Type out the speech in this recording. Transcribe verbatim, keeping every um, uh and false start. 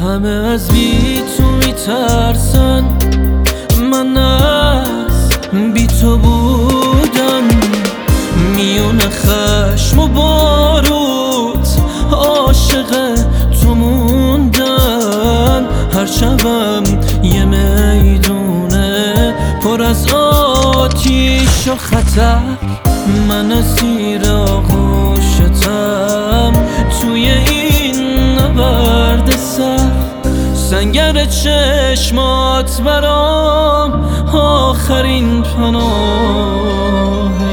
همه از بی تو میترسن، من از بی تو بودم. میون خشم و بارود عاشق تو موندم. هر شبم یه میدونه پر از آتیش و خطر، من اسیر آغوشتم توی این نبرد سر. سنگر چشمات برام آخرین پناه